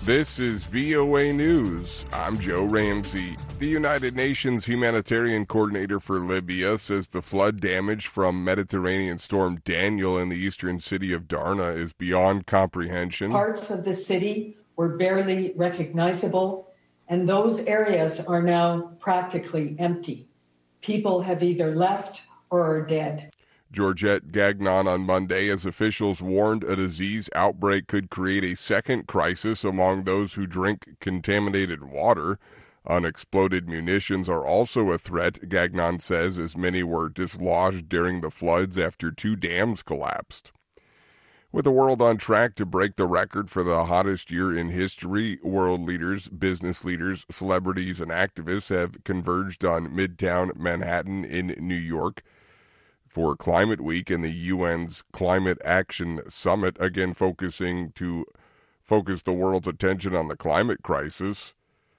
This is VOA News. I'm Joe Ramsey. The United Nations Humanitarian Coordinator for Libya says the flood damage from Mediterranean storm Daniel in the eastern city of Darna is beyond comprehension. Parts of the city were barely recognizable, and those areas are now practically empty. People have either left or are dead. Georgette Gagnon on Monday as officials warned a disease outbreak could create a second crisis among those who drink contaminated water. Unexploded munitions are also a threat, Gagnon says, as many were dislodged during the floods after 2 dams collapsed. With the world on track to break the record for the hottest year in history, world leaders, business leaders, celebrities, and activists have converged on Midtown Manhattan in New York for Climate Week and the UN's Climate Action Summit, again focusing to focus the world's attention on the climate crisis.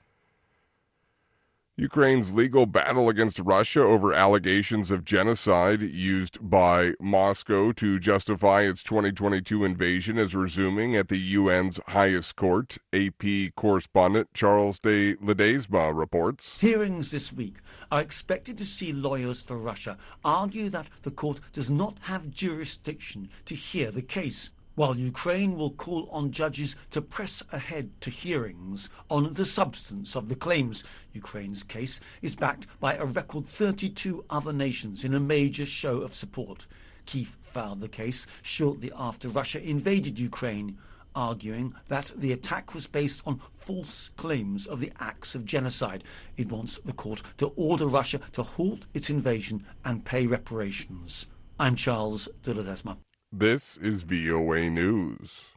Ukraine's legal battle against Russia over allegations of genocide used by Moscow to justify its 2022 invasion is resuming at the UN's highest court. AP correspondent Charles de Ledesma reports. Hearings this week are expected to see lawyers for Russia argue that the court does not have jurisdiction to hear the case, while Ukraine will call on judges to press ahead to hearings on the substance of the claims. Ukraine's case is backed by a record 32 other nations in a major show of support. Kyiv filed the case shortly after Russia invaded Ukraine, arguing that the attack was based on false claims of the acts of genocide. It wants the court to order Russia to halt its invasion and pay reparations. I'm Charles de Ledesma. This is VOA News.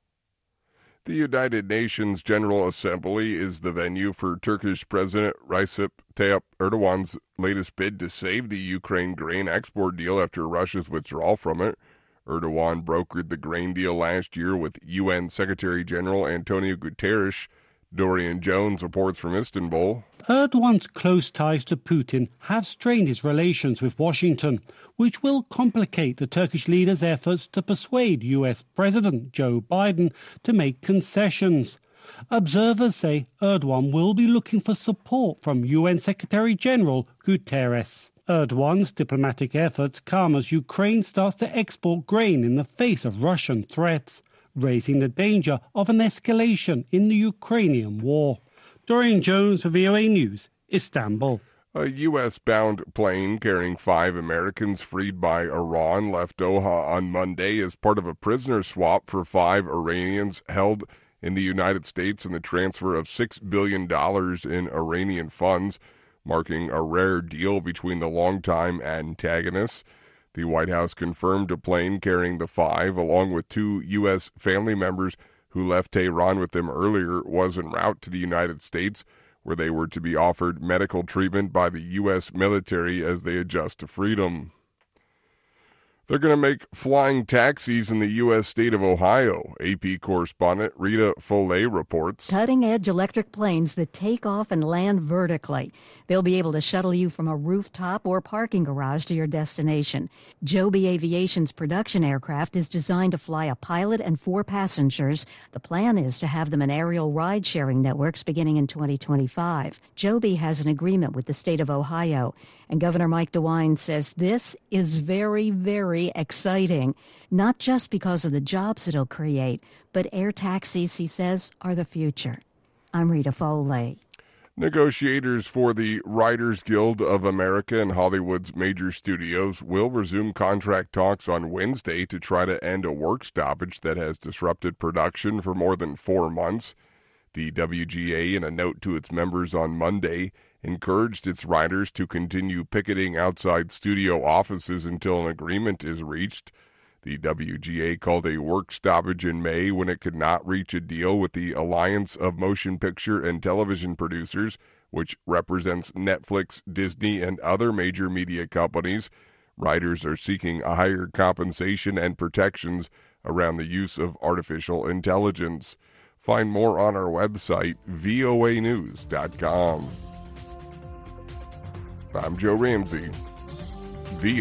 The United Nations General Assembly is the venue for Turkish President Recep Tayyip Erdogan's latest bid to save the Ukraine grain export deal after Russia's withdrawal from it. Erdogan brokered the grain deal last year with UN Secretary General Antonio Guterres. Dorian Jones reports from Istanbul. Erdogan's close ties to Putin have strained his relations with Washington, which will complicate the Turkish leader's efforts to persuade US President Joe Biden to make concessions. Observers say Erdogan will be looking for support from UN Secretary General Guterres. Erdogan's diplomatic efforts come as Ukraine starts to export grain in the face of Russian threats, raising the danger of an escalation in the Ukrainian war. Dorian Jones for VOA News, Istanbul. A U.S.-bound plane carrying 5 Americans freed by Iran left Doha on Monday as part of a prisoner swap for 5 Iranians held in the United States and the transfer of $6 billion in Iranian funds, marking a rare deal between the longtime antagonists. The White House confirmed a plane carrying the 5, along with 2 U.S. family members who left Tehran with them earlier, was en route to the United States, where they were to be offered medical treatment by the U.S. military as they adjust to freedom. They're going to make flying taxis in the U.S. state of Ohio. AP correspondent Rita Foley reports. Cutting-edge electric planes that take off and land vertically. They'll be able to shuttle you from a rooftop or parking garage to your destination. Joby Aviation's production aircraft is designed to fly a pilot and 4 passengers. The plan is to have them in aerial ride-sharing networks beginning in 2025. Joby has an agreement with the state of Ohio, and Governor Mike DeWine says this is very, very exciting, not just because of the jobs it'll create, but air taxis, he says, are the future. I'm Rita Foley. Negotiators for the Writers Guild of America and Hollywood's major studios will resume contract talks on Wednesday to try to end a work stoppage that has disrupted production for more than 4 months. The WGA, in a note to its members on Monday, encouraged its writers to continue picketing outside studio offices until an agreement is reached. The WGA called a work stoppage in May when it could not reach a deal with the Alliance of Motion Picture and Television Producers, which represents Netflix, Disney, and other major media companies. Writers are seeking a higher compensation and protections around the use of artificial intelligence. Find more on our website, voanews.com. I'm Joe Ramsey.